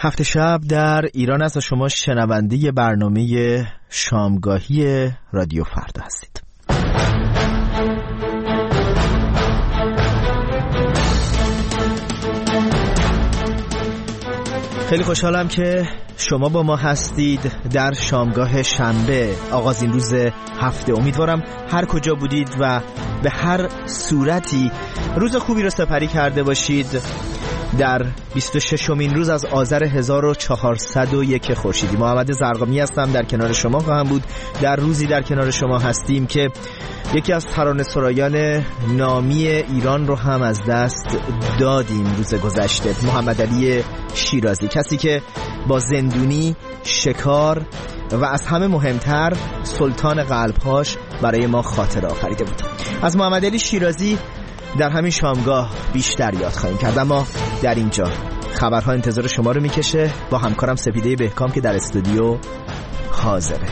هفته شب در ایران است و شما شنونده برنامه شامگاهی رادیو فردا هستید. خیلی خوشحالم که شما با ما هستید در شامگاه شنبه، آغازین روز هفته. امیدوارم هر کجا بودید و به هر صورتی روز خوبی رو سپری کرده باشید. در 26مین روز از آذر 1401 خورشیدی محمد زرقامی هستم، در کنار شما خواهم بود. در روزی در کنار شما هستیم که یکی از ترانه‌سرایان نامی ایران رو هم از دست دادیم روز گذشته، محمد علی شیرازی، کسی که با زندونی، شکار و از همه مهمتر سلطان قلب‌هاش برای ما خاطره آفریده بود. از محمد علی شیرازی در همین شامگاه بیشتر یاد خواهیم کرد، اما در اینجا خبرها انتظار شما رو میکشه با همکارم سپیده بهکام که در استودیو حاضره.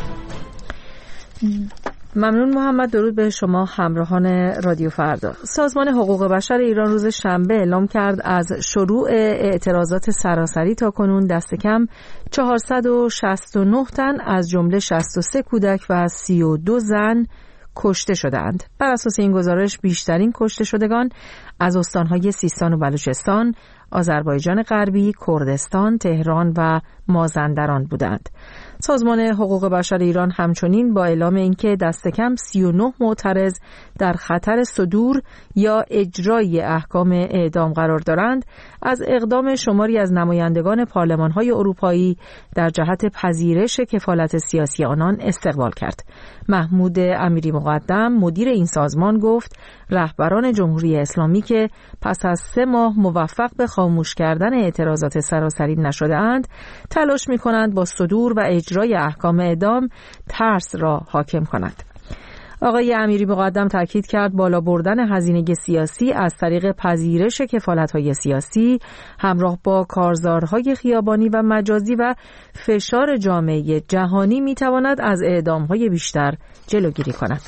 ممنون محمد. درود به شما همراهان رادیو فردا. سازمان حقوق بشر ایران روز شنبه اعلام کرد از شروع اعتراضات سراسری تا کنون دست کم 469 تن از جمله 63 کودک و 32 زن کشته شدند. بر اساس این گزارش بیشترین کشته شدگان از استانهای سیستان و بلوچستان، آذربایجان غربی، کردستان، تهران و مازندران بودند. سازمان حقوق بشر ایران همچنین با اعلام اینکه دست کم 39 معترض در خطر صدور یا اجرای احکام اعدام قرار دارند، از اقدام شماری از نمایندگان پارلمان‌های اروپایی در جهت پذیرش کفالت سیاسی آنان استقبال کرد. محمود امیری مقدم مدیر این سازمان گفت رهبران جمهوری اسلامی که پس از 3 ماه موفق به خاموش کردن اعتراضات سراسری نشده‌اند، تلاش می‌کنند با صدور و اجرای احکام اعدام ترس را حاکم کنند. آقای امیری مقدم تاکید کرد بالا بردن هزینه سیاسی از طریق پذیرش کفالت‌های سیاسی همراه با کارزارهای خیابانی و مجازی و فشار جامعه جهانی می‌تواند از اعدام‌های بیشتر جلوگیری کند.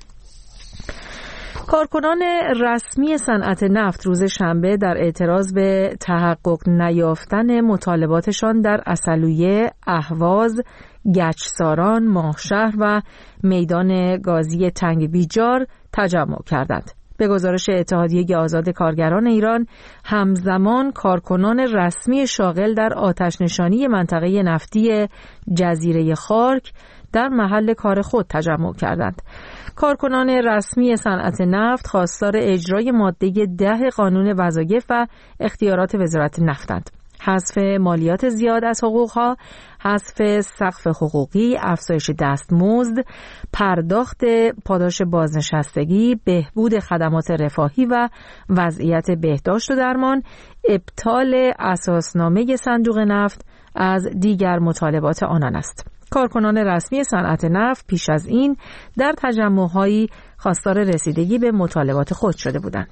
کارکنان رسمی صنعت نفت روز شنبه در اعتراض به تحقق نیافتن مطالباتشان در عسلویه، اهواز، گچساران، ماهشهر و میدان گازی تنگ بیجار تجمع کردند. به گزارش اتحادیه آزاد کارگران ایران، همزمان کارکنان رسمی شاغل در آتش‌نشانی منطقه نفتی جزیره خارک در محل کار خود تجمع کردند. کارکنان رسمی صنعت نفت خواستار اجرای ماده 10 قانون وظایف و اختیارات وزارت نفتند. حذف مالیات زیاد از حقوقها، حذف سقف حقوقی، افزایش دستمزد، پرداخت پاداش بازنشستگی، بهبود خدمات رفاهی و وضعیت بهداشت و درمان، ابطال اساسنامه صندوق نفت از دیگر مطالبات آنان است. کارکنان رسمی صنعت نفت پیش از این در تجمع‌هایی خواستار رسیدگی به مطالبات خود شده بودند.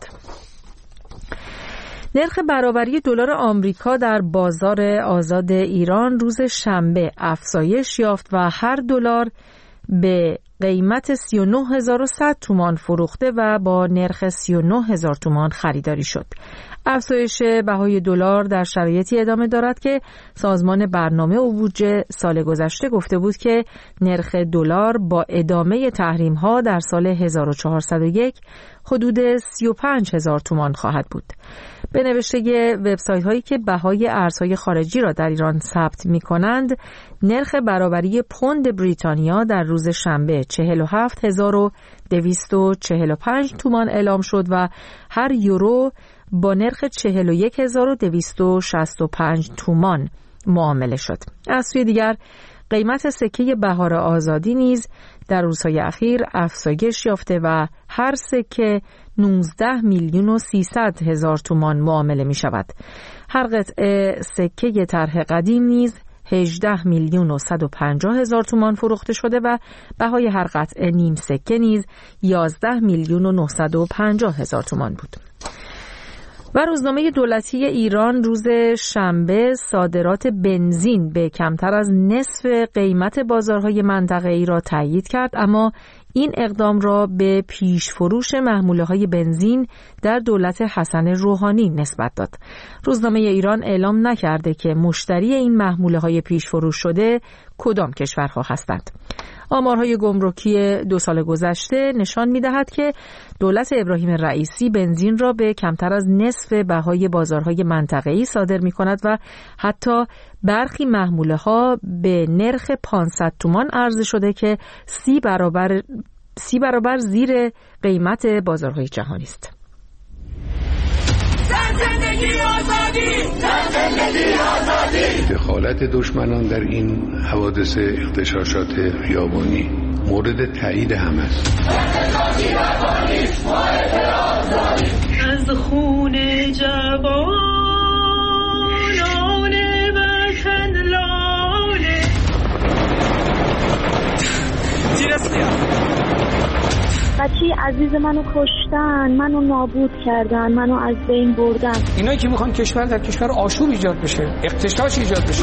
نرخ برابری دلار آمریکا در بازار آزاد ایران روز شنبه افزایش یافت و هر دلار به قیمت 39100 تومان فروخته و با نرخ 39000 تومان خریداری شد. افزایش بهای دلار در شرایطی ادامه دارد که سازمان برنامه و بودجه سال گذشته گفته بود که نرخ دلار با ادامه تحریم‌ها در سال 1401 حدود 35000 تومان خواهد بود. به نوشته وبسایت‌هایی که بهای ارزهای خارجی را در ایران ثبت می‌کنند، نرخ برابری پوند بریتانیا در روز شنبه 47245 تومان اعلام شد و هر یورو با نرخ 41265 تومان معامله شد. از سوی دیگر قیمت سکه بهار آزادی نیز در روزهای اخیر افزایش یافته و هر سکه 19,300,000 تومان معامله می شود. هر قطعه سکه طرح قدیم نیز 18,150,000 تومان فروخته شده و بهای هر قطعه نیم سکه نیز 11,950,000 تومان بود. و روزنامه دولتی ایران روز شنبه صادرات بنزین به کمتر از نصف قیمت بازارهای منطقه‌ای را تأیید کرد، اما این اقدام را به پیش فروش محموله‌های بنزین در دولت حسن روحانی نسبت داد. روزنامه ایران اعلام نکرده که مشتری این محموله‌های پیش فروش شده کدام کشورها هستند. آمارهای گمرکی 2 سال گذشته نشان می‌دهد که دولت ابراهیم رئیسی بنزین را به کمتر از نصف بهای بازارهای منطقه‌ای صادر می‌کند و حتی برخی محموله‌ها به نرخ 500 تومان عرضه شده که 30 برابر زیر قیمت بازارهای جهانی است. دخالت دشمنان در این حوادث اغتشاشات خیابانی مورد تایید همه است. از خون جوانان وطن لاله بچه عزیز منو کشتن، منو نابود کردن، منو از بین بردن. اینایی که میخوان کشور در کشور آشوب ایجاد بشه، اغتشاش ایجاد بشه.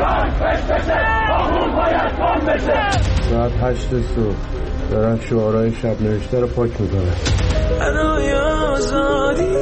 ساعت 8 صبح دارن شعارهای شب نوشته رو پاک میکنن. برای آزادی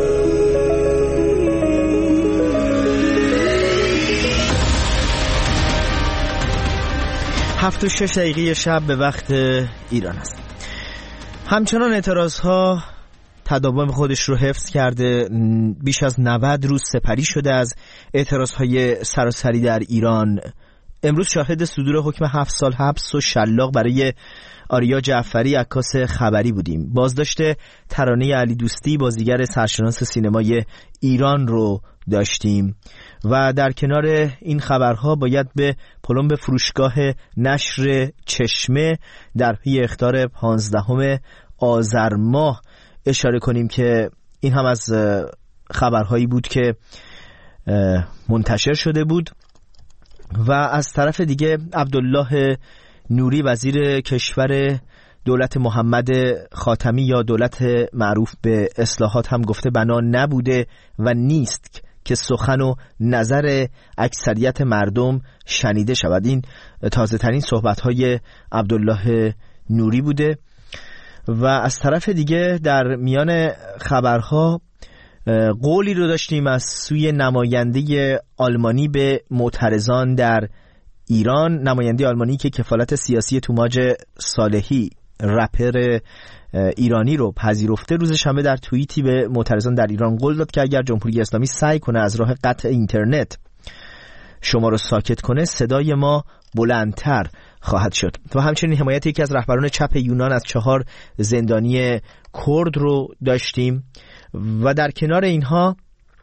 7:06 شب به وقت ایران است. همچنان اعتراضها تداوم خودش رو حفظ کرده. بیش از 90 روز سپری شده از اعتراضهای سراسری در ایران. امروز شاهد صدور حکم 7 سال حبس و شلاق برای آریا جعفری عکاس خبری بودیم. بازداشت ترانه علی دوستی بازیگر سرشناس سینمای ایران رو داشتیم و در کنار این خبرها باید به پلمب فروشگاه نشر چشمه در پی اخطار 15 آذر ماه اشاره کنیم که این هم از خبرهایی بود که منتشر شده بود. و از طرف دیگه عبدالله نوری وزیر کشور دولت محمد خاتمی یا دولت معروف به اصلاحات هم گفته بنا نبوده و نیست که سخن و نظر اکثریت مردم شنیده شود. این تازه ترین صحبت های عبدالله نوری بوده. و از طرف دیگه در میان خبرها قولی رو داشتیم از سوی نماینده آلمانی به معترضان در ایران، نماینده آلمانی که کفالت سیاسی توماج صالحی رپر ایرانی رو پذیرفته، روز شنبه در توییتی به معترضان در ایران قول داد که اگر جمهوری اسلامی سعی کنه از راه قطع اینترنت شما رو ساکت کنه صدای ما بلندتر خواهد شد. و همچنین حمایت یکی از رهبران چپ یونان از 4 زندانی کرد رو داشتیم. و در کنار اینها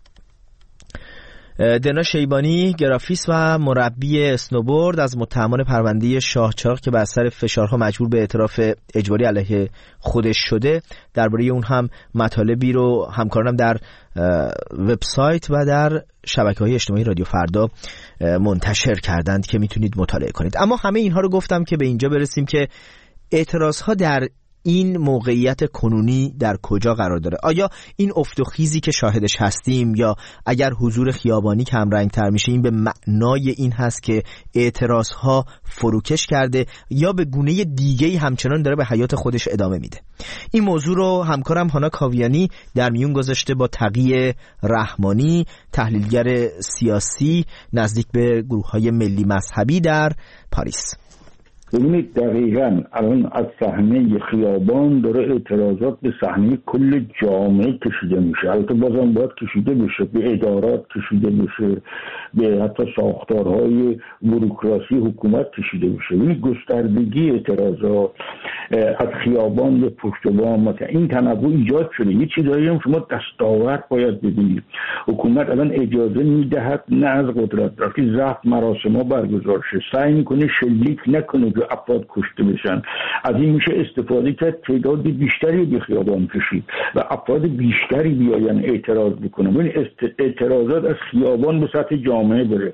دنا شیبانی گرافیست و مربی اسنوبورد از متهمان پرونده شاهچراغ که بر اثر فشارها مجبور به اعتراف اجباری علیه خودش شده، درباره اون هم مطالبی رو همکارانم در وبسایت و در شبکه‌های اجتماعی رادیو فردا منتشر کردند که میتونید مطالعه کنید. اما همه اینها رو گفتم که به اینجا برسیم که اعتراضها در این موقعیت کنونی در کجا قرار داره؟ آیا این افت و خیزی که شاهدش هستیم یا اگر حضور خیابانی کم رنگ تر میشه این به معنای این هست که اعتراضها فروکش کرده یا به گونه دیگه‌ای همچنان داره به حیات خودش ادامه میده؟ این موضوع رو همکارم هانا کاویانی در میون گذاشته با تقی رحمانی، تحلیلگر سیاسی نزدیک به گروه‌های ملی مذهبی در پاریس. ببینید دقیقاً الان از صحنه خیابان داره اعتراضات به صحنه کل جامعه کشیده میشه. البته بازم باید کشیده بشه، به ادارات کشیده بشه، به حتی ساختارهای بوروکراسی حکومت کشیده بشه. این گستردگی اعتراضات از خیابان به پشت بام مثلا این تنوع ایجاد شده. یه چیزایی هم شما دستاورد باید ببینید. حکومت الان اجازه میدهد نه از قدرت رفتی ضبط مراسم‌ها برگزار شه، سعی میکنه شلیک نکنه که افراد کشته بشن. از این میشه استفاده کرد، تعداد بیشتری به خیابان کشید و افراد بیشتری بیاین اعتراض بکنن. ببین اعتراضات از خیابان به سطح جامعه بره.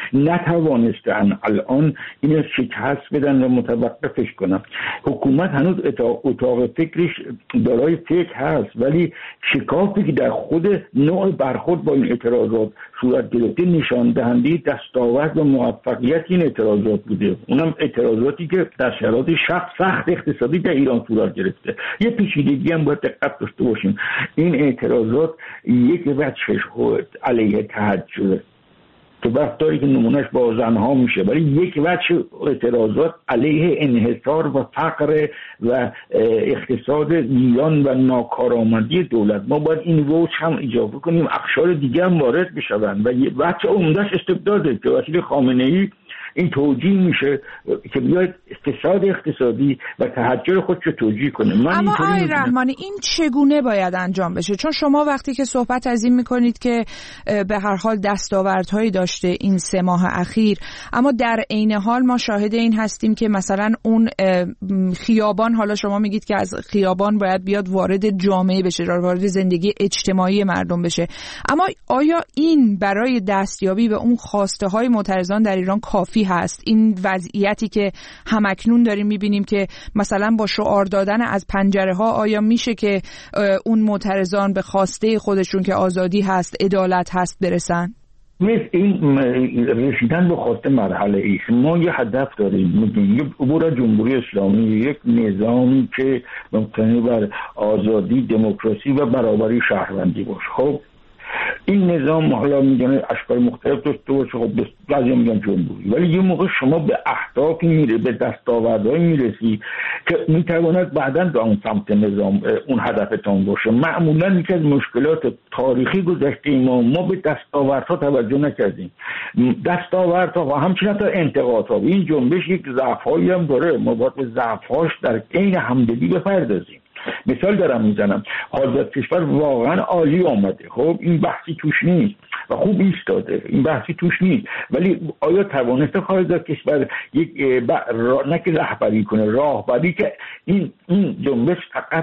نتوانستن الان اینو شکست بدن و متوقفش کنن. حکومت هنوز اتاق فکرش دارای فکر هست، ولی شکافی که در خود نوع برخورد با این اعتراضات صورت گرفته نشان دهنده دستاورد و موفقیت این اعتراضات بوده. اونم اعتراضاتی که در شرایط سخت اقتصادی در ایران صورت گرفته. یه پیچیدگی هم باید دقت داشته باشیم، این اعتراضات یک وجهش علیه تحجره که وقتایی که نمونهش با زنها میشه، ولی یک وجه اعتراضات علیه انحصار و فقر و اقتصاد ایران و ناکارآمدی دولت. ما باید این وجه هم اضافه کنیم، اقشار دیگه هم وارد بشون و یه وجه عمدهش استبداده که وسیله خامنه‌ای این توجیه میشه که بیاید اقتصاد اقتصادی و تحجر خودش رو توجیه کنه. اما آقای رحمانی این چگونه باید انجام بشه؟ چون شما وقتی که صحبت از این میکنید که به هر حال دستاوردهایی داشته این 3 ماه اخیر، اما در عین حال ما شاهد این هستیم که مثلا اون خیابان، حالا شما میگید که از خیابان باید بیاد وارد جامعه بشه، وارد زندگی اجتماعی مردم بشه، اما آیا این برای دستیابی به اون خواسته های معترضان در ایران کافی هست؟ این وضعیتی که همکنون داریم میبینیم که مثلا با شعار دادن از پنجره ها آیا میشه که اون معترضان به خواسته خودشون که آزادی هست، عدالت هست برسن؟ این رسیدن به خواسته مرحله ایست. ما یه هدف داریم، میگیم یک عبور جمهوری اسلامی، یک نظامی که مبتنی بر آزادی، دموکراسی و برابری شهروندی باشه. خب این نظام حالا میگن اشکال مختلف داشته باشه، خب بعضی میگن جمهوری، ولی یه موقع شما به اهدافی میره، به دستاوردهایی میرسی که میتواند بعداً به اون سمت نظام اون هدفتان باشه. معمولا یکی از مشکلات تاریخی گذشته ما به دستاوردها توجه نکردیم. دستاوردها و همچنین تا انتقادها، این جنبش یک ضعف‌هایی هم داره، ما باید به ضعف‌هاش در عین همدلی بپردازیم. مثال دارم میزنم، حاضر کشور واقعا عالی آمده، خب این بحثی توش نیست و خوب ایستاده، این بحثی توش نیست، ولی آیا توانسته حاضر کشور یک نه که رهبری کنه، راهبری که این جنبش فقط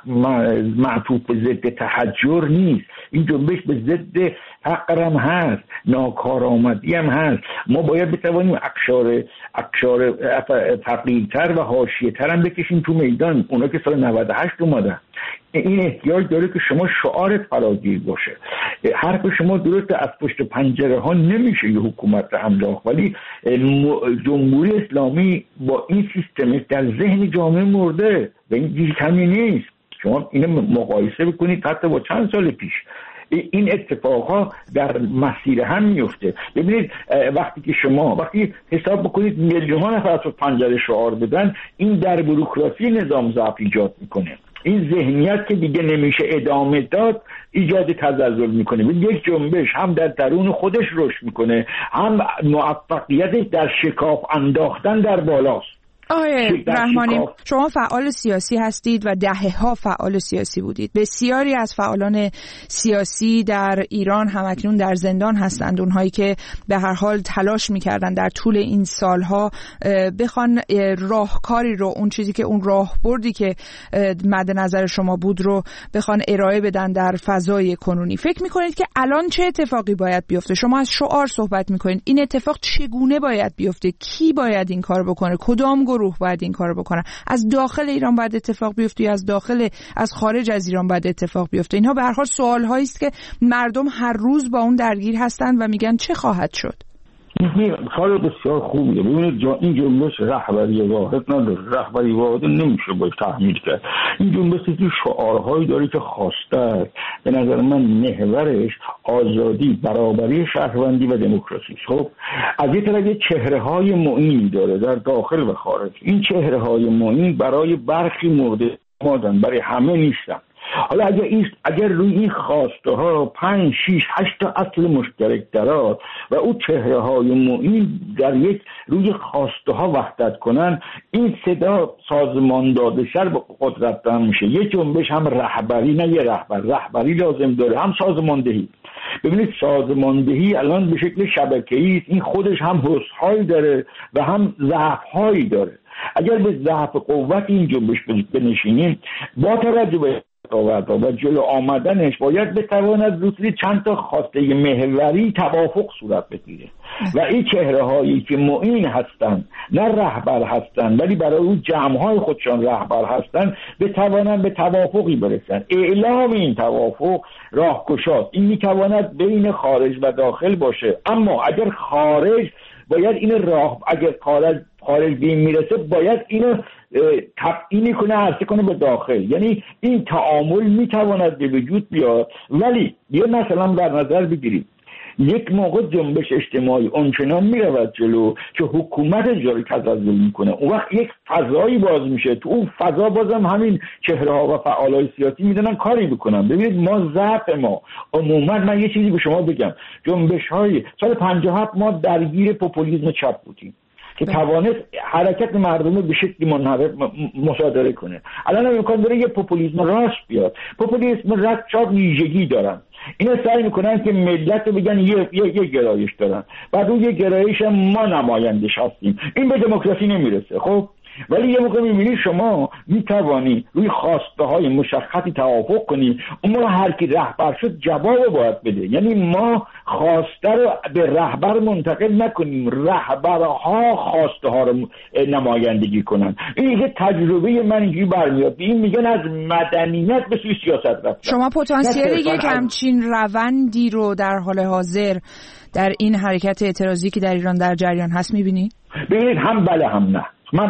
معطوف به ضد تحجر نیست، این جنبش به ضد فقر هم هست، ناکارآمدی هم هست. ما باید بتوانیم اقشار فقیرتر و حاشیه‌تر هم بکشیم تو میدان، اونا که سال 98 اومدن. این احتیاج داره که شما شعارت فراگیر باشه. حرف شما درسته، از پشت پنجره ها نمیشه یه حکومت رو انداخت، ولی جمهوری اسلامی با این سیستم در ذهن جامعه مرده و این چیز کمی نیست. شما اینو مقایسه بکنید حتی با چند سال پیش. این اتفاقها در مسیر هم میفته. ببینید وقتی حساب بکنید میلیون نفر از پنجره شعار بدن، این در بوروکراسی نظام ضعف ایجاد میکنه. این ذهنیت که دیگه نمیشه ادامه داد ایجاد تزلزل میکنه. یک جنبش هم در درون خودش رشد میکنه، هم موفقیتش در شکاف انداختن در بالاست. آقای رحمانی، شما فعال سیاسی هستید و دهه‌ها فعال سیاسی بودید. بسیاری از فعالان سیاسی در ایران همکنون در زندان هستند، اونهایی که به هر حال تلاش می‌کردن در طول این سالها بخوان راهکاری رو، اون چیزی که اون راهبردی که مد نظر شما بود رو بخوان ارائه بدن در فضای کنونی. فکر می‌کنید که الان چه اتفاقی باید بیفته؟ شما از شعار صحبت می‌کنید. این اتفاق چگونه باید بیفته؟ کی باید این کار بکنه؟ کدام گروه باید این کارو بکنن؟ از داخل ایران باید اتفاق بیفته یا از خارج از ایران باید اتفاق بیفته؟ اینها به هر حال سوال‌هایی است که مردم هر روز با اون درگیر هستند و میگن چه خواهد شد؟ کار بسیار خوبیه. ببینید این جنبش رهبری واحد نداره، رهبری واحد نمیشه باید تحمیل کرد. این جنبشی که شعارهایی داره که خواسته است، به نظر من محورش آزادی، برابری شهروندی و دموکراسی. خب از یه طرف چهره‌های معین داره در داخل و خارج. این چهره‌های معین برای برخی مورد مادن، برای همه نیستن. حالا اگر روی این خواسته ها 5 6 8 تا اصل مشترک دارد و او چهره های معین در یک روی خواسته ها وحدت کنن، این صدا سازمان داده شر به قدرت دارن میشه. یک جنبش هم رهبری، نه یه رهبری لازم داره، هم سازماندهی. ببینید سازماندهی الان به شکل شبکه‌ای است، این خودش هم حسن‌هایی داره و هم ضعف‌هایی داره. اگر به ضعف قوت این جنبش بنشینیم، با توجه به و جلو آمدنش باید بتواند روی چند تا خواسته محوری توافق صورت بگیره و این چهره هایی که معین هستند نه رهبر هستند ولی برای اون جمع های خودشان رهبر هستند بتوانند به توافقی برسن. اعلام این توافق راهگشاست. این میتواند بین خارج و داخل باشه، اما اگر خارج باید این راه، اگر خارج به این میرسه باید اینو تبیین کنه، عرضه کنه به داخل. یعنی این تعامل میتواند به وجود بیاد. ولی یه مثلا در نظر بگیرید یک موقع جنبش اجتماعی اونچنان میرود جلو که حکومت جاری تزلزل میکنه، اون وقت یک فضایی باز میشه، تو اون فضا بازم همین چهره ها و فعالای سیاسی میدونن کاری بکنن. ببینید ما ضعف ما عموما، من یه چیزی به شما بگم، جنبش های سال 57 ما درگیر پوپولیسم چپ بودیم که توانست حرکت مردم رو به شکلی مصادره کنه. الان امکان داره یه پوپولیسم راست بیاد. پوپولیسم راست چهار ویژگی دارن. اینا سعی میکنن که ملت رو بگن یه گرایش دارن، بعد اون یه گرایش ما نمایندش هستیم. این به دموکراسی نمیرسه. خب ولی یه موقع میبینی شما میتوانی روی خواسته های مشخصی توافق کنی، اون هر کی رهبر شد جواب باید بده. یعنی ما خواسته رو به رهبر منتقل نکنیم، رهبرها خواسته ها رو نمایندگی کنن. این یه تجربه من اینجوری برمیاد. این میگن از مدنیت به سوی سیاست رفتن. شما پتانسیل یک همچین روندی رو در حال حاضر در این حرکت اعتراضی که در ایران در جریان هست میبینی؟ ببینید هم بله هم نه.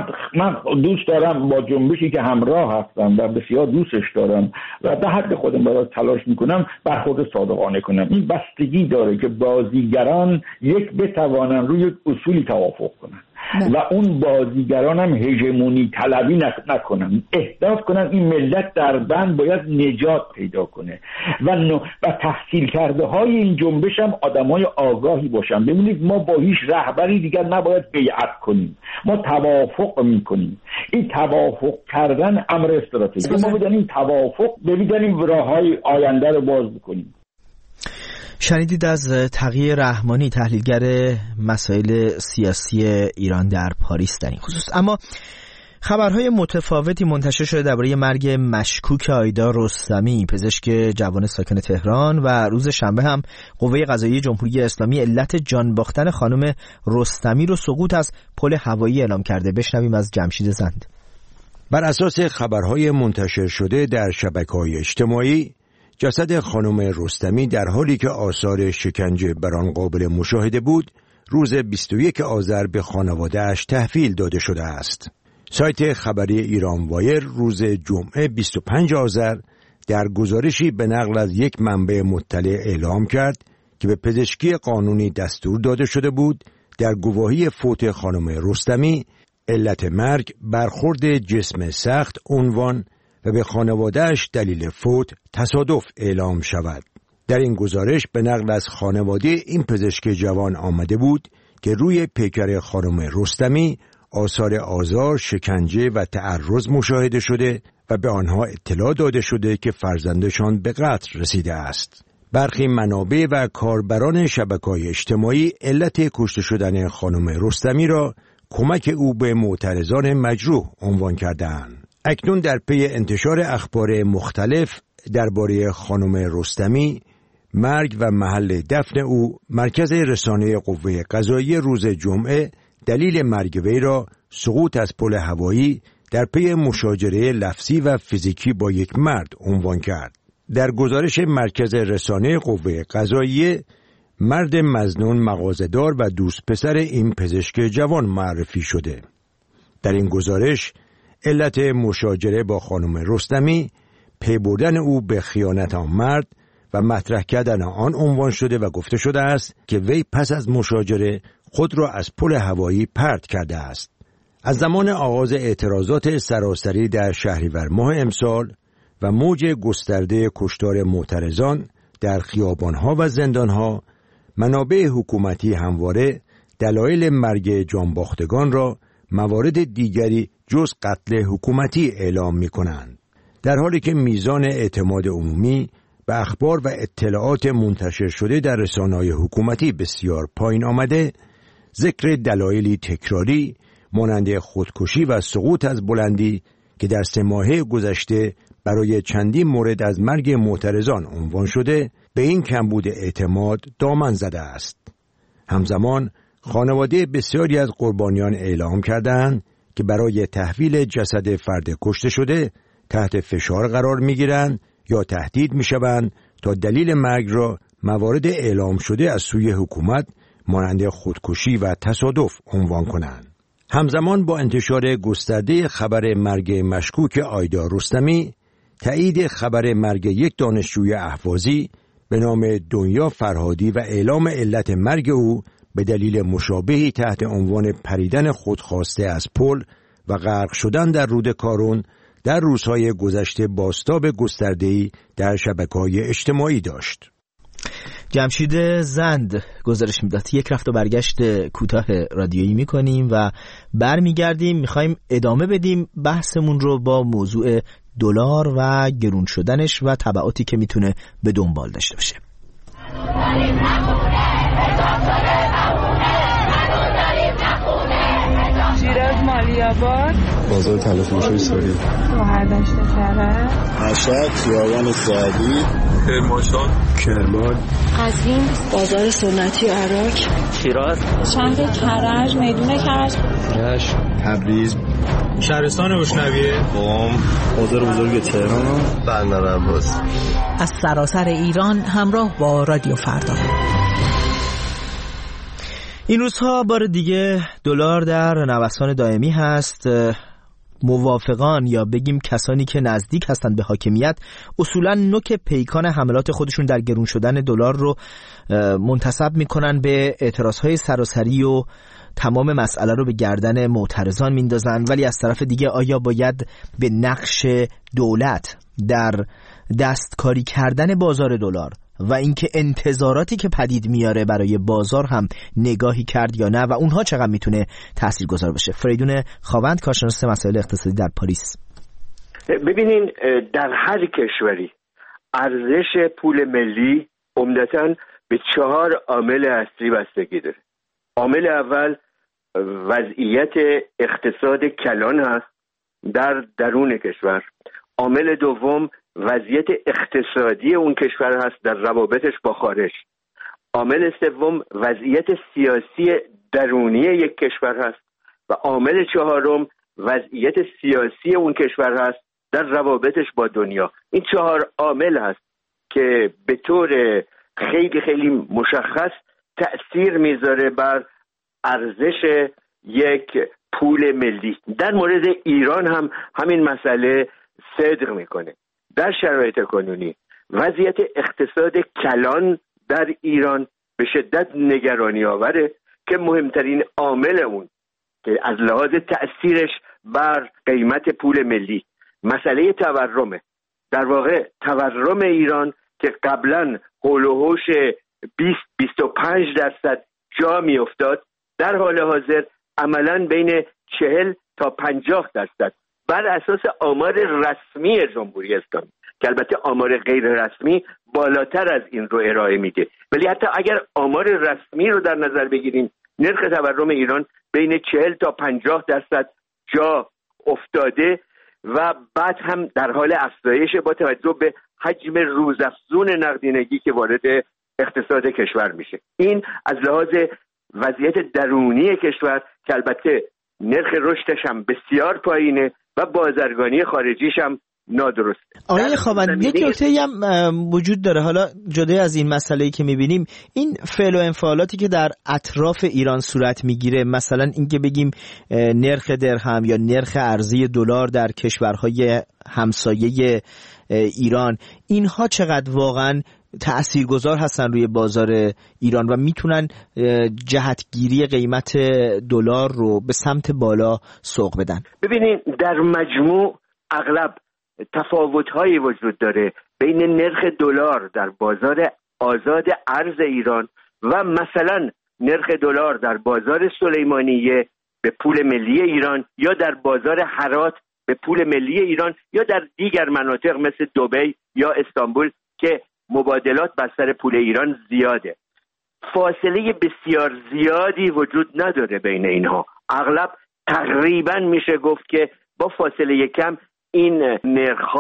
من دوست دارم با جنبشی که همراه هستم و بسیار دوستش دارم و به حد خودم برای تلاش میکنم برخورد صادقانه کنم. این بستگی داره که بازیگران بتوانن روی اصولی توافق کنن و اون بازیگران هم هژمونی طلبی نکنن، احساس کنن این ملت در بند باید نجات پیدا کنه و تحصیل کرده های این جنبش هم آدمای آگاهی باشن. ببینید ما با هیچ رهبری دیگر نباید بیعت کنیم، ما توافق میکنیم. این توافق کردن امر استراتژیک، ما بدانیم توافق ببینیم راههای آینده رو باز بکنیم. شنیدید از تقی رحمانی، تحلیلگر مسائل سیاسی ایران در پاریس در این خصوص. اما خبرهای متفاوتی منتشر شده درباره مرگ مشکوک آیدا رستمی، پزشک جوان ساکن تهران، و روز شنبه هم قوه قضاییه جمهوری اسلامی علت جان باختن خانم رستمی رو سقوط از پل هوایی اعلام کرده. بشنویم از جمشید زند. بر اساس خبرهای منتشر شده در شبکه‌های اجتماعی، جسد خانم رستمی در حالی که آثار شکنجه بر آن قابل مشاهده بود، روز 21 آذر به خانواده‌اش تحویل داده شده است. سایت خبری ایران وایر روز جمعه 25 آذر در گزارشی به نقل از یک منبع مطلع اعلام کرد که به پزشکی قانونی دستور داده شده بود در گواهی فوت خانم رستمی علت مرگ برخورد جسم سخت عنوان و به خانواده‌اش دلیل فوت تصادف اعلام شود. در این گزارش به نقل از خانواده این پزشک جوان آمده بود که روی پیکر خانم رستمی آثار آزار، شکنجه و تعرض مشاهده شده و به آنها اطلاع داده شده که فرزندشان به قتل رسیده است. برخی منابع و کاربران شبکه‌های اجتماعی علت کشته شدن خانم رستمی را کمک او به معترضان مجروح عنوان کردند. اکنون در پی انتشار اخبار مختلف درباره خانم رستمی، مرگ و محل دفن او، مرکز رسانه قوه قضاییه روز جمعه دلیل مرگ وی را سقوط از پل هوایی در پی مشاجره لفظی و فیزیکی با یک مرد عنوان کرد. در گزارش مرکز رسانه قوه قضاییه، مرد مظنون مغازه‌دار و دوست پسر این پزشک جوان معرفی شده. در این گزارش علت مشاجره با خانم رستمی پی بردن او به خیانت آن مرد و مطرح کردن آن عنوان شده و گفته شده است که وی پس از مشاجره خود را از پل هوایی پرت کرده است. از زمان آغاز اعتراضات سراسری در شهریور ماه امسال و موج گسترده کشتار معترضان در خیابانها و زندانها، منابع حکومتی همواره دلایل مرگ جانباختگان را موارد دیگری جز قتل حکومتی اعلام می کنند، در حالی که میزان اعتماد عمومی به اخبار و اطلاعات منتشر شده در رسانه‌های حکومتی بسیار پایین آمده. ذکر دلایلی تکراری مانند خودکشی و سقوط از بلندی که در 3 ماه گذشته برای چندین مورد از مرگ معترضان عنوان شده، به این کمبود اعتماد دامن زده است. همزمان خانواده بسیاری از قربانیان اعلام کردند که برای تحویل جسد فرد کشته شده تحت فشار قرار می‌گیرند یا تهدید می‌شوند تا دلیل مرگ را موارد اعلام شده از سوی حکومت مانند خودکشی و تصادف عنوان کنند. همزمان با انتشار گسترده خبر مرگ مشکوک آیدا رستمی، تایید خبر مرگ یک دانشجوی اهوازی به نام دنیا فرهادی و اعلام علت مرگ او به دلیل مشابهی تحت عنوان پریدن خودخواسته از پل و غرق شدن در رود کارون در روزهای گذشته بازتاب گسترده‌ای در شبکه‌های اجتماعی داشت. جمشید زند گزارش میداد. یک رفت و برگشت کوتاه رادیویی میکنیم و برمیگردیم. میخوایم ادامه بدیم بحثمون رو با موضوع دلار و گرون شدنش و تبعاتی که میتونه به دنبال داشته باشه. شیراز مالی‌آباد، بازار تلافروشی سوری، شهردشت کرج، مشهد، خیابان سعدی، کرمانشاه، کرمان، قزوین، بازار سنتی عراق، شیراز، شهر کرج، میدون کرج، رشت، تبریز، شهرستان اشنویه، قم، بازار بزرگ تهران، بندرعباس. از سراسر ایران همراه با رادیو فردا. این روزها بار دیگه دلار در نوسان دائمی هست. موافقان یا بگیم کسانی که نزدیک هستند به حاکمیت اصولاً نوک پیکان حملات خودشون در گرون شدن دلار رو منتسب میکنن به اعتراضهای سراسری و تمام مسئله رو به گردن معترضان میندازن. ولی از طرف دیگه آیا باید به نقش دولت در دستکاری کردن بازار دلار و اینکه انتظاراتی که پدید میاره برای بازار هم نگاهی کرد یا نه و اونها چقدر میتونه تاثیرگذار باشه؟ فریدون خاوند، کارشناس مسائل اقتصادی در پاریس. ببینین، در هر کشوری ارزش پول ملی عمدتاً به 4 عامل اصلی بستگی داره. عامل اول وضعیت اقتصاد کلان هست در درون کشور. عامل دوم وضعیت اقتصادی اون کشور هست در روابطش با خارج. عامل سوم وضعیت سیاسی درونی یک کشور هست و عامل چهارم وضعیت سیاسی اون کشور هست در روابطش با دنیا. این 4 عامل هست که به طور خیلی خیلی مشخص تأثیر میذاره بر ارزش یک پول ملی. در مورد ایران هم همین مسئله صدق میکنه. در شرایط کنونی وضعیت اقتصاد کلان در ایران به شدت نگرانی آوره که مهمترین عامل اون که از لحاظ تأثیرش بر قیمت پول ملی مسئله تورمه. در واقع تورم ایران که قبلا حول و حوش 20-25% جا می افتاد، در حال حاضر عملاً بین 40 تا 50% بر اساس آمار رسمی جمهوری اسلامی که البته آمار غیر رسمی بالاتر از این رو ارائه میده، ولی حتی اگر آمار رسمی رو در نظر بگیریم نرخ تورم ایران بین 40 تا 50% جا افتاده و بعد هم در حال افزایش با توجه به حجم روزافزون نقدینگی که وارد اقتصاد کشور میشه. این از لحاظ وضعیت درونی کشور که البته نرخ رشدش هم بسیار پایینه و بازرگانی خارجیش هم نادرسته. آقای خاوند، یک نکته‌ای هم وجود داره. حالا جدا از این مسئله‌ای که می‌بینیم، این فعل و انفعالاتی که در اطراف ایران صورت می‌گیره، مثلا اینکه بگیم نرخ درهم یا نرخ ارزی دلار در کشورهای همسایه ایران، اینها چقدر واقعاً تأثیرگذار هستن روی بازار ایران و میتونن جهتگیری قیمت دلار رو به سمت بالا سوق بدن؟ ببینید، در مجموع اغلب تفاوت‌هایی وجود داره بین نرخ دلار در بازار آزاد ارز ایران و مثلا نرخ دلار در بازار سلیمانیه به پول ملی ایران یا در بازار هرات به پول ملی ایران یا در دیگر مناطق مثل دبی یا استانبول که مبادلات بر سر پول ایران زیاده. فاصله بسیار زیادی وجود نداره بین اینها. اغلب تقریبا میشه گفت که با فاصله کم این نرخ‌ها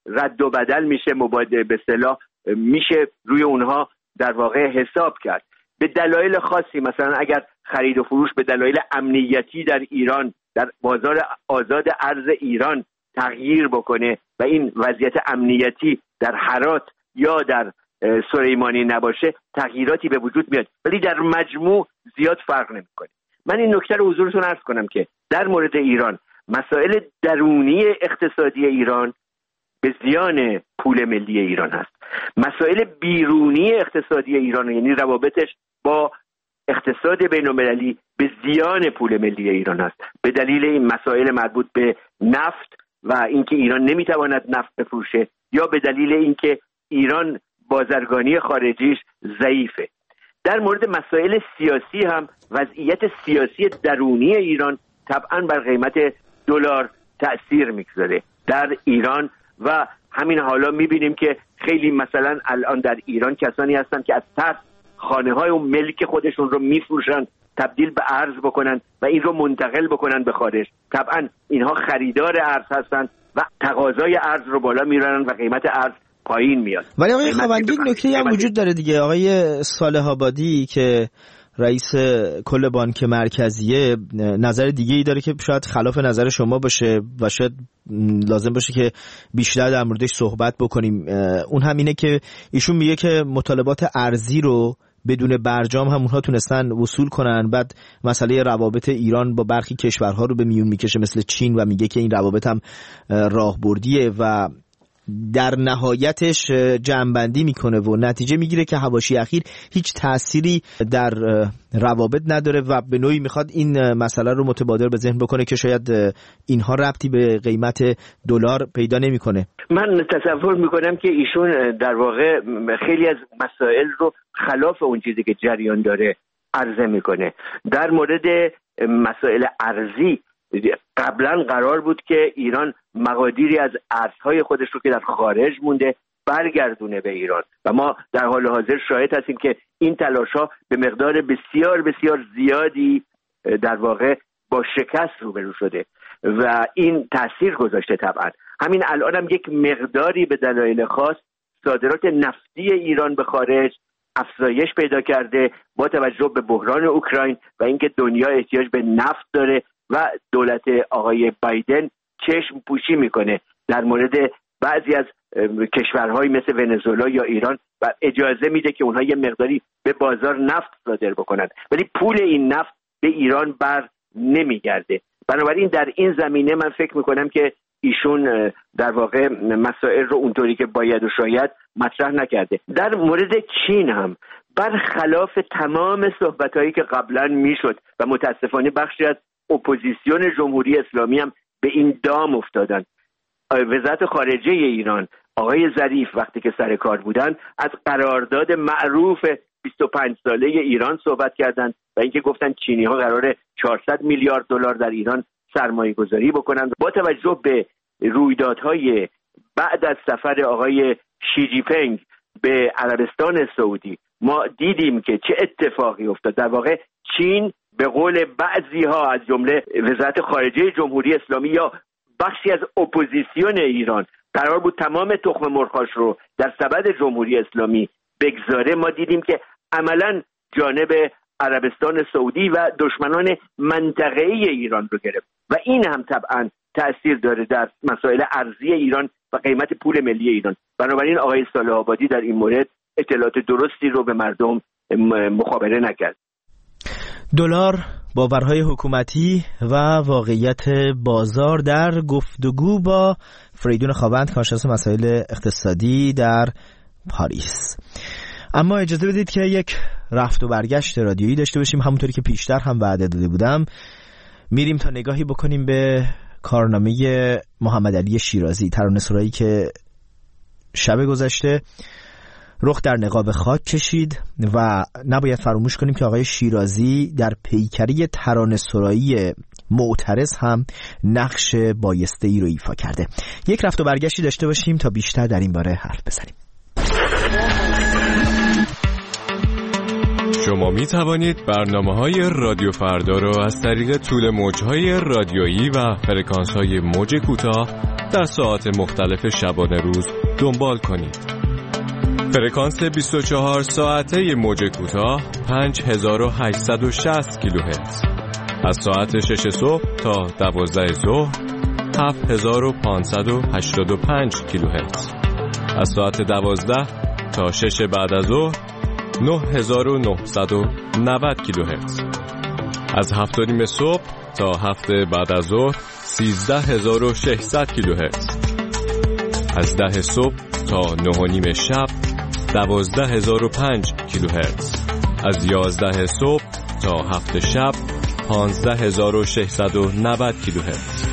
رد و بدل میشه، مبادله به اصطلاح میشه روی اونها در واقع حساب کرد. به دلایل خاصی، مثلا اگر خرید و فروش به دلایل امنیتی در ایران، در بازار آزاد ارز ایران تغییر بکنه و این وضعیت امنیتی در هرات یا در سلیمانی نباشه، تغییراتی به وجود میاد، ولی در مجموع زیاد فرق نمیکنه. من این نکته رو حضورتون عرض کنم که در مورد ایران مسائل درونی اقتصادی ایران به زیان پول ملی ایران هست. مسائل بیرونی اقتصادی ایران، یعنی روابطش با اقتصاد بین‌المللی، به زیان پول ملی ایران هست، به دلیل این مسائل مربوط به نفت و اینکه ایران نمیتواند نفت بفروشه، یا به دلیل اینکه ایران بازرگانی خارجیش ضعیفه. در مورد مسائل سیاسی هم وضعیت سیاسی درونی ایران طبعا بر قیمت دلار تأثیر میگذاره در ایران و همین حالا میبینیم که خیلی مثلا الان در ایران کسانی هستن که از ترس خانه‌های و ملک خودشون رو میفروشن، تبدیل به ارز بکنن و این رو منتقل بکنن به خارج. طبعا اینها خریدار ارز هستن و تقاضای ارز رو بالا میبرن و قیمت ارز پایین میاد. ولی آقای خوندی نکته هم وجود داره دیگه. آقای صالح آبادی که رئیس کل بانک مرکزیه نظر دیگه ای داره که شاید خلاف نظر شما باشه و شاید لازم باشه که بیشتر در موردش صحبت بکنیم. اون هم اینه که ایشون میگه که مطالبات ارزی رو بدون برجام هم اونها تونستن وصول کنن، بعد مسئله روابط ایران با برخی کشورها رو به میون میکشه مثل چین و میگه که این روابط هم راهبردیه و در نهایتش جمع‌بندی میکنه و نتیجه میگیره که حواشی اخیر هیچ تأثیری در روابط نداره و به نوعی میخواد این مسئله رو متبادر به ذهن بکنه که شاید اینها ربطی به قیمت دلار پیدا نمیکنه. من تصور میکنم که ایشون در واقع خیلی از مسائل رو خلاف اون چیزی که جریان داره عرضه میکنه. در مورد مسائل ارزی قبلا قرار بود که ایران مقادیری از ارزهای خودش رو که در خارج مونده برگردونه به ایران و ما در حال حاضر شاهد هستیم که این تلاش‌ها به مقدار بسیار بسیار زیادی در واقع با شکست روبرو شده و این تأثیر گذاشته. طبعا همین الان هم یک مقداری به دلایل خاص صادرات نفتی ایران به خارج افزایش پیدا کرده با توجه به بحران اوکراین و اینکه دنیا احتیاج به نفت داره و دولت آقای بایدن چشم پوشی میکنه در مورد بعضی از کشورهای مثل ونزوئلا یا ایران و اجازه میده که اونها یه مقداری به بازار نفت صادر بکنن، ولی پول این نفت به ایران بر نمیگرده. بنابراین در این زمینه من فکر میکنم که ایشون در واقع مسائل رو اونطوری که باید و شاید مطرح نکرده. در مورد چین هم برخلاف تمام صحبتایی که قبلا میشد و متاسفانه بخشی از اپوزیسیون جمهوری اسلامی هم به این دام افتادن. وزارت خارجه ایران آقای ظریف وقتی که سر کار بودن از قرارداد معروف 25 ساله ایران صحبت کردند و اینکه گفتن چینی ها قراره 400 میلیارد دلار در ایران سرمایه گذاری بکنند. با توجه به رویدادهای بعد از سفر آقای شی جی پینگ به عربستان سعودی ما دیدیم که چه اتفاقی افتاد. در واقع چین به قول بعضی ها از جمله وزارت خارجه جمهوری اسلامی یا بخشی از اپوزیسیون ایران قرار بود تمام تخم مرغاش رو در سبد جمهوری اسلامی بگذاره. ما دیدیم که عملاً جانب عربستان سعودی و دشمنان منطقه‌ای ایران رو گرفت و این هم طبعاً تأثیر داره در مسائل ارزی ایران و قیمت پول ملی ایران. بنابراین آقای صالح آبادی در این مورد اطلاعات درستی رو به مردم مخابره نکرد. دلار، باورهای حکومتی و واقعیت بازار در گفتگو با فریدون خاوند، کارشناس مسائل اقتصادی در پاریس. اما اجازه بدید که یک رفت و برگشت رادیویی داشته باشیم. همونطوری که پیشتر هم وعده داده بودم میریم تا نگاهی بکنیم به کارنامه محمد علی شیرازی، ترانه‌سرایی که شب گذشته رخ در نقاب خاک کشید و نباید فراموش کنیم که آقای شیرازی در پیکری ترانه‌سرایی معترض هم نقش بایسته‌ای رو ایفا کرده. یک رفت و برگشتی داشته باشیم تا بیشتر در این باره حرف بزنیم. شما می توانید برنامه‌های رادیو فردا را از طریق طول موج‌های رادیویی و فرکانس‌های موج کوتاه در ساعات مختلف شبانه روز دنبال کنید. فرکانس 24 ساعته موج کوتاه 5860 کیلوهرتز. از ساعت 6 صبح تا 12 ظهر 7585 کیلوهرتز. از ساعت 12 تا 6 بعد از ظهر 9990 کیلوهرتز. از 7:30 صبح تا 7 بعد از ظهر 13600 کیلوهرتز. از 10 صبح تا 9:30 شب 12005 کیلوهرتز. از 11 صبح تا 7 شب 15690 کیلوهرتز.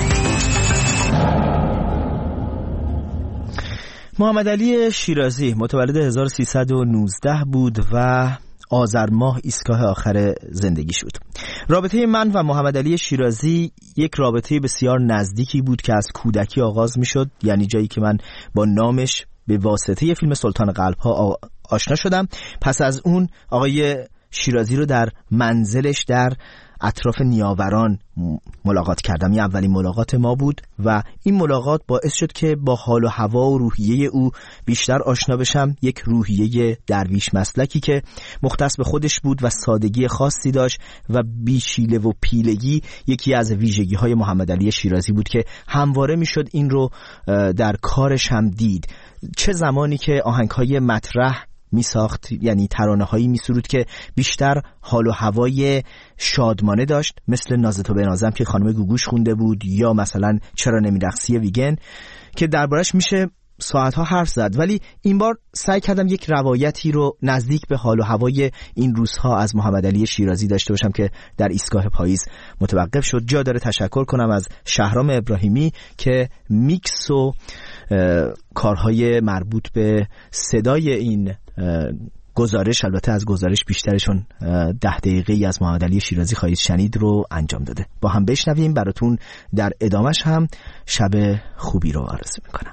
محمد علی شیرازی متولد 1319 بود و آذر ماه ایستگاه آخر زندگی شد. رابطه من و محمد علی شیرازی یک رابطه بسیار نزدیکی بود که از کودکی آغاز می شد، یعنی جایی که من با نامش به واسطه فیلم سلطان قلب‌ها آشنا شدم. پس از اون آقای شیرازی رو در منزلش در اطراف نیاوران ملاقات کردم. این اولین ملاقات ما بود و این ملاقات باعث شد که با حال و هوا و روحیه او بیشتر آشنا بشم. یک روحیه درویش مسلکی که مختص به خودش بود و سادگی خاصی داشت و بیشیله و پیلگی یکی از ویژگی های محمد علی شیرازی بود که همواره میشد این رو در کارش هم دید. چه زمانی که آهنگ‌های مطرح می ساخت، یعنی ترانه هایی می سرود که بیشتر حال و هوای شادمانه داشت، مثل نازتو به نازم که خانم گوگوش خونده بود، یا مثلا چرا نمی رقصی ویگن که دربارش میشه ساعتها حرف زد. ولی این بار سعی کردم یک روایتی رو نزدیک به حال و هوای این روزها از محمد علی شیرازی داشته باشم که در ایستگاه پاییز متوقف شد. جا داره تشکر کنم از شهرام ابراهیمی که میکس و کارهای مربوط به صدای این گزارش، البته از گزارش بیشترشون 10 دقیقه‌ای از محمد علی شیرازی خواهید شنید رو انجام داده. با هم بشنویم، براتون در ادامش هم شب خوبی رو آرزو میکنم.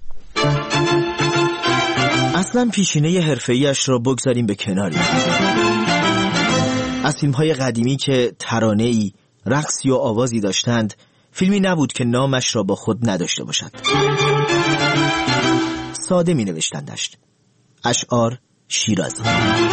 اصلا پیشینه حرفه‌ایش را بگذاریم به کناری. از فیلم‌های قدیمی که ترانه‌ای، رقصی و آوازی داشتند، فیلمی نبود که نامش را با خود نداشته باشد. ساده می نوشتندش: اشعار شیرازی.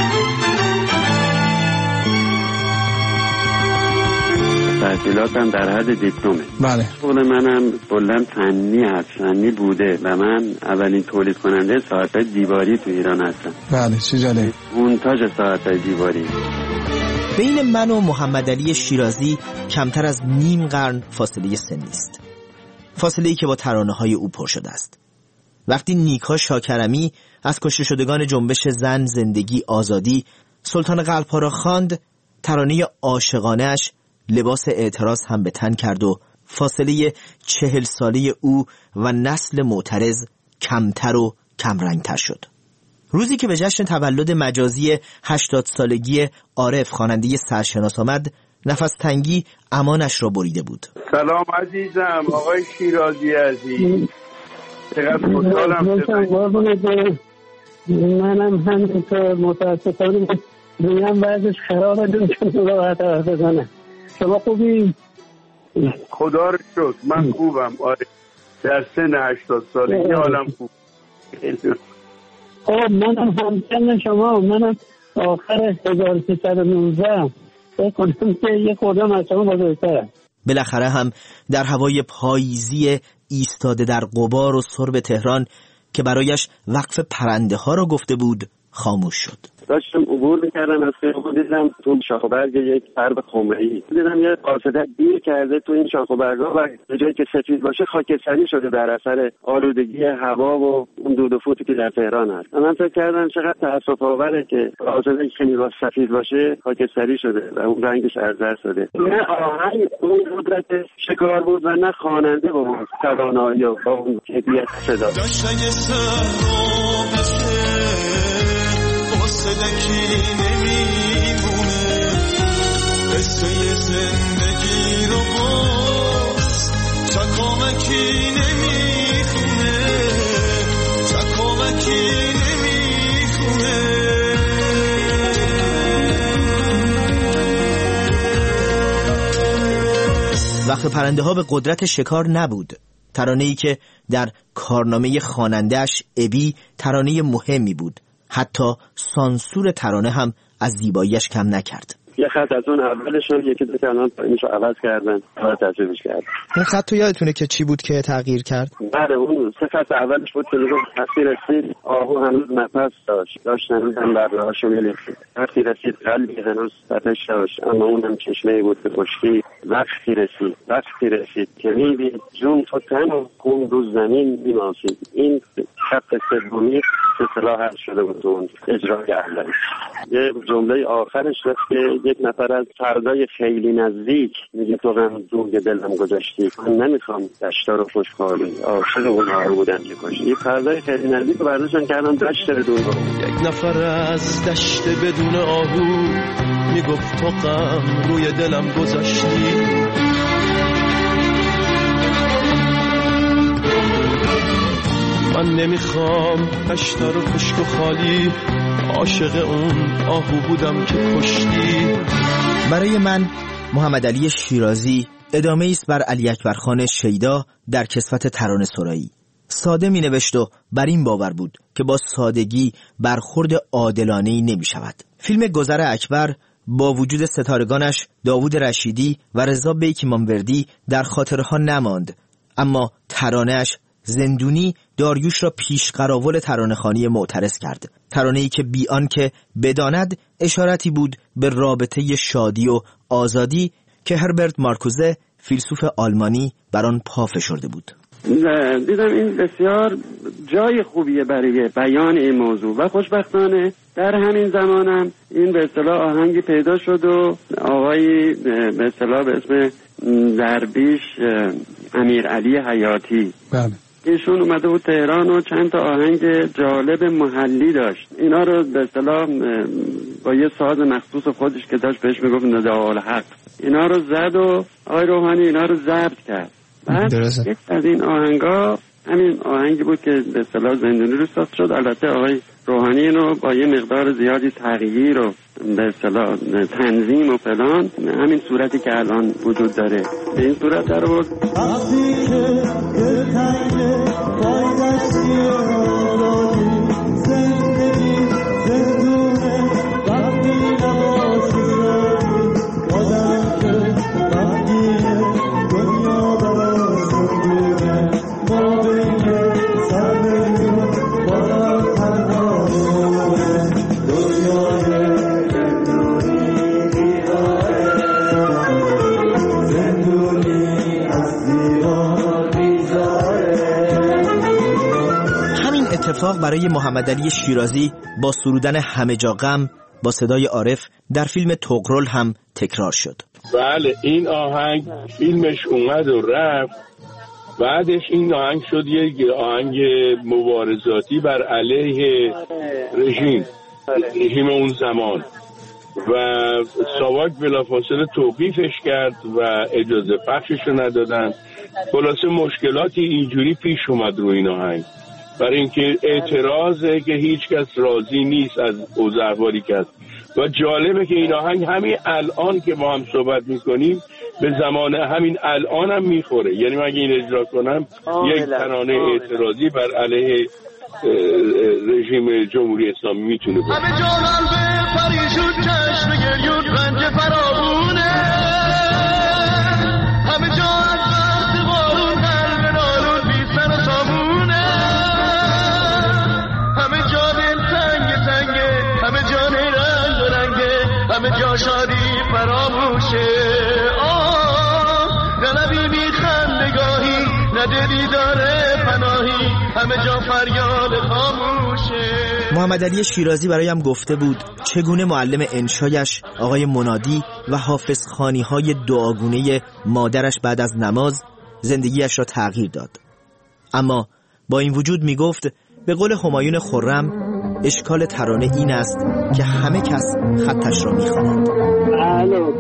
تحصیلاتم در حد دیپلمه. بله. شغل منم کلاً فنی هست، فنی بوده و من اولین تولید کننده ساعت‌های دیواری تو ایران هستم. بله، چه جالب. مونتاژ ساعت‌های دیواری. بین من و محمد علی شیرازی کمتر از نیم قرن فاصله سنی است. فاصله‌ای که با ترانه‌های او پر شده است. وقتی نیکا شاکرمی از کشته شدگان جنبش زن، زندگی، آزادی سلطان قلب‌ها را خواند، ترانه عاشقانه‌اش لباس اعتراض هم به تن کرد و فاصله 40 ساله او و نسل معترض کمتر و کمرنگتر شد. روزی که به جشن تولد مجازی 80 سالگی عارف خواننده سرشناس آمد، نفس تنگی امانش را بریده بود. سلام عزیزم، آقای شیرازی عزیز، چقدر خوشحالم. منم همینطور متاسفانه دنیم بعدش خرابه، نمیتونم راحت حرف بزنم. شما خوبی؟ خدا رو شکر من خوبم. آره در سن 80 سالگی حالم خوب. منم همسن شما، منم آخر 1319 بکنم که یه خودم از شما بزرگترم. بالاخره هم در هوای پاییزی ایستاده در غبار و سرب تهران که برایش وقف پرنده ها را گفته بود خاموش شد. داشتم عبور میکردم از خیابون، دیدم تو شاخ و برگ یک سرب خمری، دیدم یه قاصده دیر کرده تو این شاخ و برگا و به جایی که سفید باشه خاکستری شده در اثر آلودگی هوا و اون دود و فوتی که در تهران هست. من فکر کردم چقدر تأسف آوره که قاصده خیلی سفید باشه خاکستری شده و اون رنگش ارزر شده. نه آهنگ اون قدرت شکار بود و نه خواننده با اون توانایی و با اون کیفیت صدا. صدکی نمیمونه قصه زندگی رو باز چکامکی نمیخونه چکامکی نمیخونه وقت پرنده ها به قدرت شکار نبود. ترانه‌ای که در کارنامه خواننده‌اش ابی ترانه مهمی بود. حتی سانسور ترانه هم از زیباییش کم نکرد. یه خط از اون اولشون یکی دو که الان پایینشو عوض کردن، تجربهش کرد. اون خط تو یادتونه که چی بود که تغییر کرد؟ بله اون سه خط اولش بود که وقتی رسید آهو هنوز نفس داشت هنوز هم برهاشو می‌لیخت. وقتی رسید قلبی هنوز تپش داشت اما اونم چشمه‌ای بود به خشکی. وقتی رسید که می‌دید جون تو تن و خون رو زمین می‌ماسید. این خط سومی به اصطلاح حل شده بود اون اجرای اولش. یه جمله آخرش رفت که یک نفر از فردای خیلی نزدیک میگه تو غم زوگ دلم گذاشتی، من نمیخوام دشتا رو خوشحالی عاشق اونها رو بودم که کشتی. فردای خیلی نزدیک رو برداشتن کردن دشت بدون آهو. یک نفر از دشت بدون آهو میگفت تو غم روی دلم گذاشتی. من نمیخوام دشتا رو خشک و خالی عاشق اون آهو بودم که کشتی. برای من محمد علی شیرازی ادامه است بر علی اکبر خان شیدا در کسوت ترانه سرایی. ساده می نوشت و بر این باور بود که با سادگی برخورد عادلانه‌ای نمی شود. فیلم گذر اکبر با وجود ستارگانش داوود رشیدی و رضا بیک مانوردی در خاطرها نماند، اما ترانه‌اش زندونی داریوش را پیش قراول ترانه‌خوانی معترض کرد. ترانه‌ای که بی آن که بداند اشارتی بود به رابطه شادی و آزادی که هربرت مارکوزه فیلسوف آلمانی بر آن پا فشرده بود. دیدم این بسیار جای خوبیه برای بیان این موضوع و خوشبختانه در همین زمانم این به اصطلاح آهنگی پیدا شد و آقایی به اصطلاح به اسم درویش امیرعلی حیاتی ایشون اومده بود تهران و چند تا آهنگ جالب محلی داشت. اینا رو به اصطلاح با یه ساز مخصوص خودش که داشت بهش میگفت نداء الحق، اینا رو زد و آقای روحانی اینا رو ضبط کرد. بعد یک از این آهنگا همین آهنگی بود که به اصطلاح زندونی رو ساخت شد. البته آقای روحانی اینو با یه مقدار زیادی تغییر و به اصطلاح تنظیم و فلان همین صورتی که الان وجود داره به این صورت در آورد. اتفاق برای محمد علی شیرازی با سرودن همه جا غم با صدای عارف در فیلم طغرل هم تکرار شد. بله این آهنگ فیلمش اومد و رفت، بعدش این آهنگ شد یک آهنگ مبارزاتی بر علیه رژیم اون زمان و ساواک بلافاصله توقیفش کرد و اجازه پخشش رو ندادن. خلاصه مشکلاتی اینجوری پیش اومد رو این آهنگ، برای اینکه اعتراضه که هیچ کس راضی نیست از اوضاع احوالی که هست. و جالبه که این آهنگ همین الان که با هم صحبت میکنیم به زمان همین الان هم میخوره. یعنی من اگه این اجرا کنم یک ترانه اعتراضی بر علیه رژیم جمهوری اسلامی میتونه باشه. همه جانان به پریشون چشم گریون رنج فراغونه، همه جان وقت بارون قلب نارون بی سر و سامونه، همه جا دل تنگ تنگه، همه جا رنگ و رنگه، همه جا شادی فراموشه. نه لبی میخندگاهی، نه دلی داره پناهی، همه جا فریاد خاموشه. محمد علی شیرازی برایم گفته بود چگونه معلم انشایش آقای منادی و حافظ خوانی های دعاگونه مادرش بعد از نماز زندگیش را تغییر داد. اما با این وجود می گفت به قول همایون خرم اشکال ترانه این است که همه کس خطش را می خوانند. الو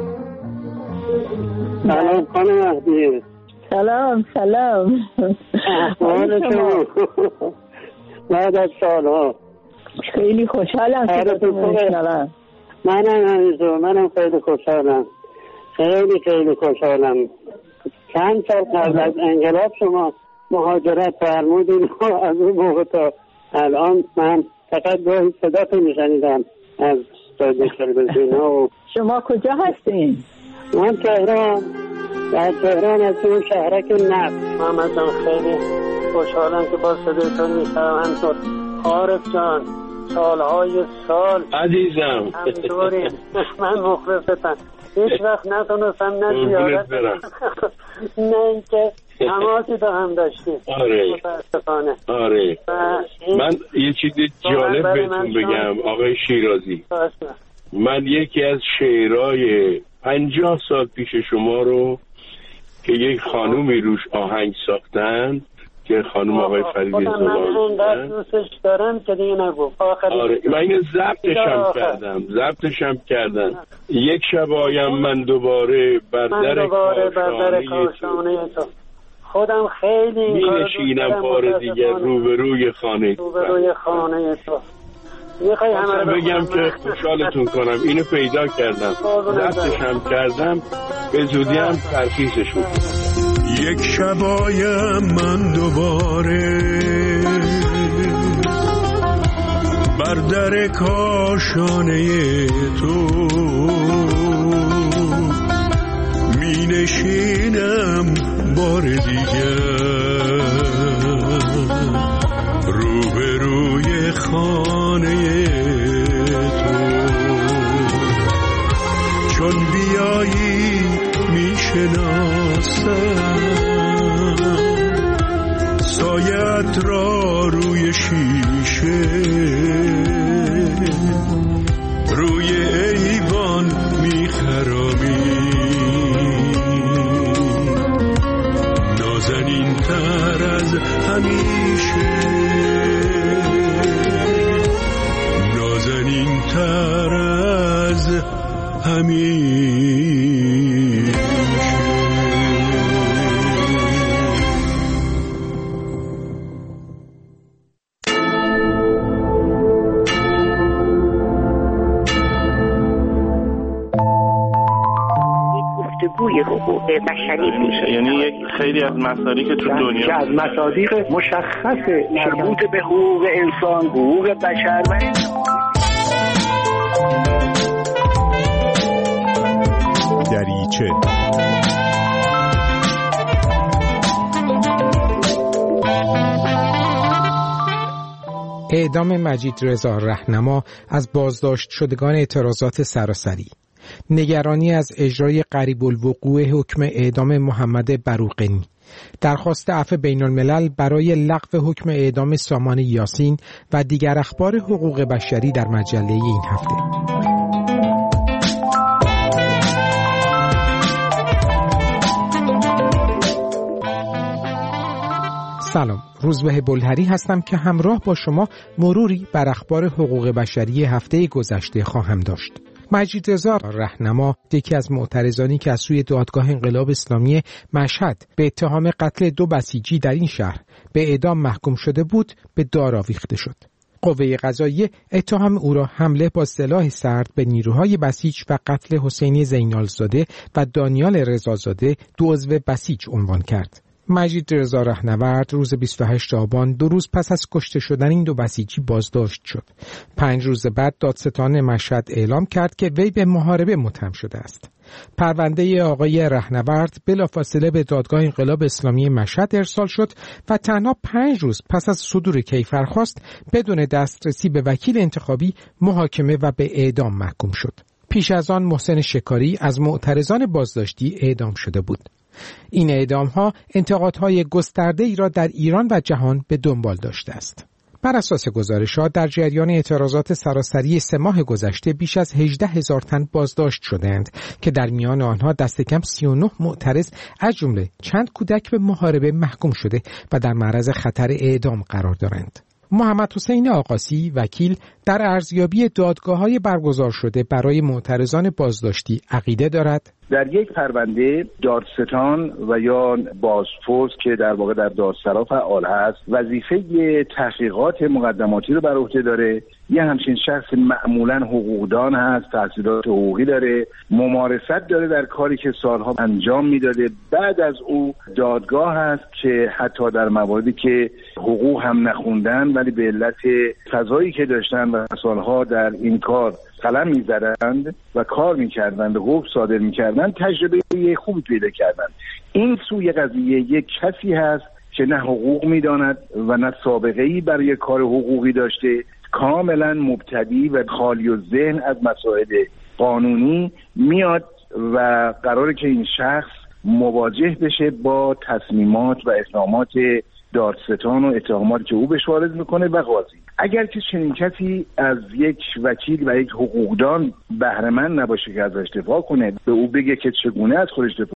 سلام خانم مهدی. سلام احوال شما بعد از سالها خیلی خوشحالم که میشنوم. منم خیلی خوشحالم. چند سال قبل از انقلاب شما مهاجرت فرمودین از اون موقع تا الان من فقط گاهی صداتون میشنیدم از تلویزیون و شما کجا هستین؟ من تهران، در تهران از اون شهرک نفت. محمد جان خیلی خوشحالم که با صدایتون میشنم. همطور عارف جان سالهای سال عزیزم همینطوری من مخلصتم. هیچ وقت نتونستم نه زیارت نه اینکه تماسی با هم داشتیم. آره متاسفانه. آره من یه چیزی جالب بهتون بگم آقای شیرازی. من یکی از شعرهای 50 سال پیش شما رو که یک خانومی روش آهنگ ساختن که خانم آقای فرید زبان من اینقدر دوستش دارم که دیگه نگو. آره من اینو ضبطشم کردم. یک شب آیم من دوباره بر در کاشانه تو. خودم خیلی این کارو دوست دارم. بار دیگر روبروی خانه تو. میخوای همه رو بگم که خوشحالتون کنم. اینو پیدا کردم، ضبطشم کردم، به زودی هم ترخیصش میکنم. یک شبایم من دوباره بر در کاشانه تو می نشینم بار دیگر روبروی خانه تو. چون بیایی می شناسم سایت را روی شیشه روی ایوان میخرامی نازنین تر از همیشه نازنین تر از همیشه. گفتگوی حقوق بشری میشه، یعنی یک خیلی از مصادیق تو دنیا از مصادیق مشخص مربوط به حقوق انسان، حقوق بشر و دریچه. اعدام مجید رضا رهنما از بازداشت شدگان اعتراضات سراسری، نگرانی از اجرای قریب الوقوع حکم اعدام محمد بروقنی، درخواست عفو بین الملل برای لغو حکم اعدام سامان یاسین و دیگر اخبار حقوق بشری در مجله این هفته. سلام، روزبه بلهری هستم که همراه با شما مروری بر اخبار حقوق بشری هفته گذشته خواهم داشت. مجید رضا رهنما، یکی از معترضانی که از سوی دادگاه انقلاب اسلامی مشهد به اتهام قتل 2 بسیجی در این شهر به اعدام محکوم شده بود، به دار آویخته شد. قوه قضاییه اتهام او را حمله با سلاح سرد به نیروهای بسیج و قتل حسینی زینالزاده و دانیال رضازاده، 2 عضو بسیج عنوان کرد. مجید رضا رهنورد روز 28 آبان 2 روز پس از کشته شدن این 2 بسیجی بازداشت شد. 5 روز بعد دادستان مشهد اعلام کرد که وی به محاربه متهم شده است. پرونده آقای رهنورد بلافاصله به دادگاه انقلاب اسلامی مشهد ارسال شد و تنها 5 روز پس از صدور کیفرخواست بدون دسترسی به وکیل انتخابی محاکمه و به اعدام محکوم شد. پیش از آن محسن شکاری از معترضان بازداشتی اعدام شده بود. این اعدام‌ها انتقادهای گسترده‌ای را در ایران و جهان به دنبال داشته است. بر اساس گزارش‌ها در جریان اعتراضات سراسری 3 ماه گذشته بیش از 18,000 تن بازداشت شدند که در میان آنها دست کم 39 معترض از جمله چند کودک به محاربه محکوم شده و در معرض خطر اعدام قرار دارند. محمد حسین آقاسی وکیل در ارزیابی دادگاه‌های برگزار شده برای معترضان بازداشتی عقیده دارد در یک پرونده دادستان و یا بازپرس که در واقع در دادسرا فعال هست وظیفه تحقیقات مقدماتی رو بر عهده داره. یه همچین شخص معمولا حقوقدان هست، تحصیلات حقوقی داره، ممارست داره در کاری که سالها انجام میداده. بعد از او دادگاه هست که حتی در مواردی که حقوق هم نخوندن ولی به علت فضایی که داشتن و سالها در این کار قلم می‌زدند و کار می‌کردند و حکم صادر می‌کردند تجربه خوبی پیدا کردند. این سوی قضیه یک کسی هست که نه حقوق می‌داند و نه سابقه‌ای برای کار حقوقی داشته، کاملا مبتدی و خالی الذهن از مسائل قانونی میاد و قراره که این شخص مواجه بشه با تصمیمات و اقدامات دادستان و اتهاماتی که او بهش وارد میکنه و قاضی. اگر که چنین کسی از یک وکیل و یک حقوقدان بهره مند نباشه که ازش دفاع کنه، به او بگه که چگونه از خودش دفاع